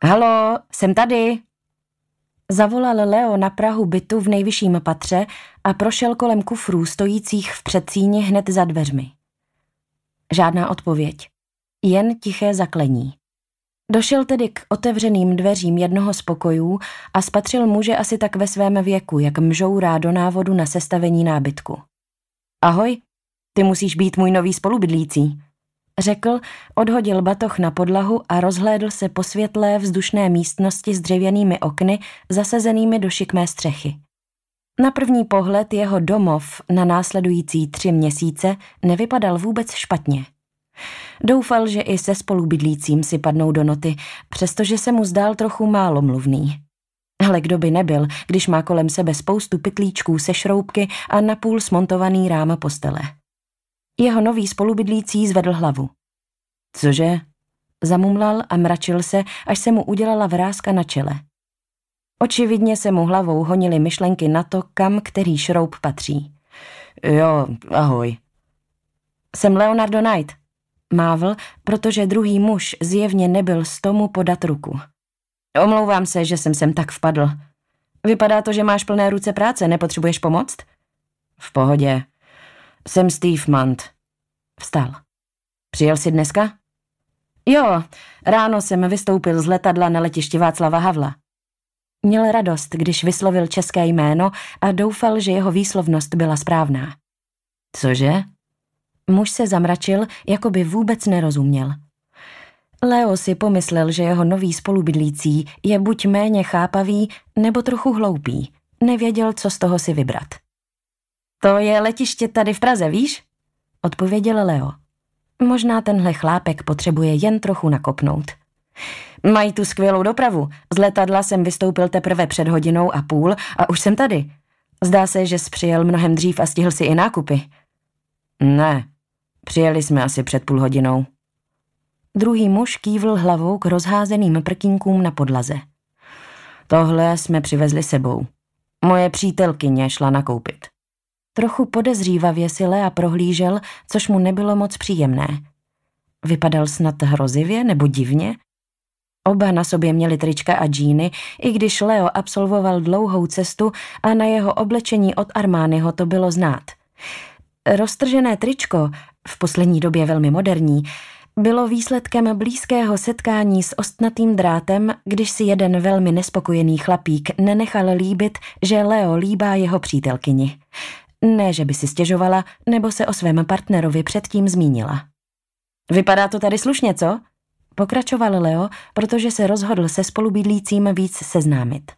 Halo, jsem tady. Zavolal Leo na prahu bytu v nejvyšším patře a prošel kolem kufrů stojících v předsíni hned za dveřmi. Žádná odpověď, jen tiché zaklení. Došel tedy k otevřeným dveřím jednoho z pokojů a spatřil muže asi tak ve svém věku, jak mžourá do návodu na sestavení nábytku. Ahoj, ty musíš být můj nový spolubydlící, řekl, odhodil batoh na podlahu a rozhlédl se po světlé vzdušné místnosti s dřevěnými okny zasazenými do šikmé střechy. Na první pohled jeho domov na následující 3 měsíce nevypadal vůbec špatně. Doufal, že i se spolubydlícím si padnou do noty, přestože se mu zdál trochu málomluvný. Ale kdo by nebyl, když má kolem sebe spoustu pytlíčků se šroubky a napůl smontovaný rám postele. Jeho nový spolubydlící zvedl hlavu. Cože? Zamumlal a mračil se, až se mu udělala vrázka na čele. Očividně se mu hlavou honily myšlenky na to, kam který šroub patří. Jo, ahoj. Jsem Leonardo Knight. Mávl, protože druhý muž zjevně nebyl z tomu podat ruku. Omlouvám se, že jsem sem tak vpadl. Vypadá to, že máš plné ruce práce, nepotřebuješ pomoct? V pohodě. Jsem Steve Munt. Vstal. Přijel jsi dneska? Jo, ráno jsem vystoupil z letadla na letišti Václava Havla. Měl radost, když vyslovil české jméno a doufal, že jeho výslovnost byla správná. Cože? Muž se zamračil, jako by vůbec nerozuměl. Leo si pomyslel, že jeho nový spolubydlící je buď méně chápavý, nebo trochu hloupý. Nevěděl, co z toho si vybrat. To je letiště tady v Praze, víš? Odpověděl Leo. Možná tenhle chlápek potřebuje jen trochu nakopnout. Mají tu skvělou dopravu. Z letadla jsem vystoupil teprve před 1,5 hodinou a už jsem tady. Zdá se, že jsi přijel mnohem dřív a stihl si i nákupy. Ne, přijeli jsme asi před 0,5 hodinou. Druhý muž kývl hlavou k rozházeným prkínkům na podlaze. Tohle jsme přivezli sebou. Moje přítelkyně šla nakoupit. Trochu podezřívavě si Lea prohlížel, což mu nebylo moc příjemné. Vypadal snad hrozivě nebo divně? Oba na sobě měli trička a džíny, i když Leo absolvoval dlouhou cestu a na jeho oblečení od Armaniho to bylo znát. Roztržené tričko, v poslední době velmi moderní, bylo výsledkem blízkého setkání s ostnatým drátem, když si jeden velmi nespokojený chlapík nenechal líbit, že Leo líbá jeho přítelkyni. Ne, že by si stěžovala, nebo se o svém partnerovi předtím zmínila. Vypadá to tady slušně, co? Pokračoval Leo, protože se rozhodl se spolubydlícím víc seznámit.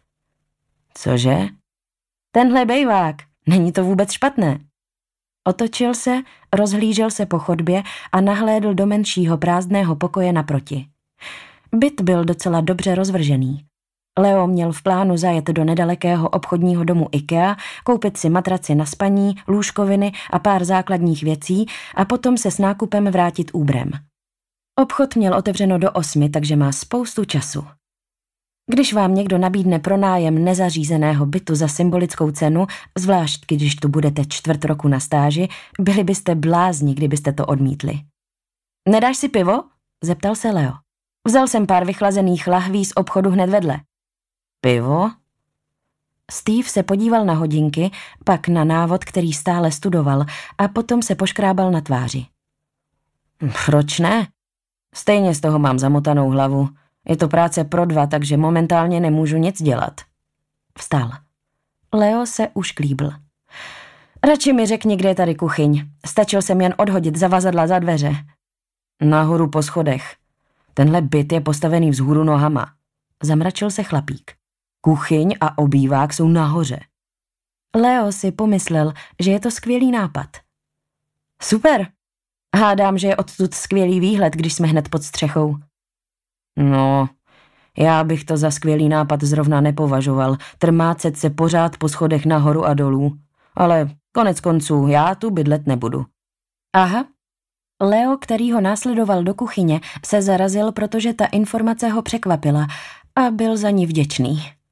Cože? Tenhle bejvák, není to vůbec špatné. Otočil se, rozhlížel se po chodbě a nahlédl do menšího prázdného pokoje naproti. Byt byl docela dobře rozvržený. Leo měl v plánu zajet do nedalekého obchodního domu IKEA, koupit si matraci na spaní, lůžkoviny a pár základních věcí a potom se s nákupem vrátit úbrem. Obchod měl otevřeno do 8, takže má spoustu času. Když vám někdo nabídne pronájem nezařízeného bytu za symbolickou cenu, zvlášť když tu budete 1/4 roku na stáži, byli byste blázni, kdybyste to odmítli. Nedáš si pivo? Zeptal se Leo. Vzal jsem pár vychlazených lahví z obchodu hned vedle. Pivo? Steve se podíval na hodinky, pak na návod, který stále studoval, a potom se poškrábal na tváři. Proč ne? Stejně z toho mám zamotanou hlavu. Je to práce pro 2, takže momentálně nemůžu nic dělat. Vstal. Leo se ušklíbl. Radši mi řekni, kde je tady kuchyň. Stačil jsem jen odhodit zavazadla za dveře. Nahoru po schodech. Tenhle byt je postavený vzhůru nohama. Zamračil se chlapík. Kuchyň a obývák jsou nahoře. Leo si pomyslel, že je to skvělý nápad. Super. Hádám, že je odtud skvělý výhled, když jsme hned pod střechou. No, já bych to za skvělý nápad zrovna nepovažoval, trmácet se pořád po schodech nahoru a dolů. Ale konec konců, já tu bydlet nebudu. Aha. Leo, který ho následoval do kuchyně, se zarazil, protože ta informace ho překvapila a byl za ní vděčný.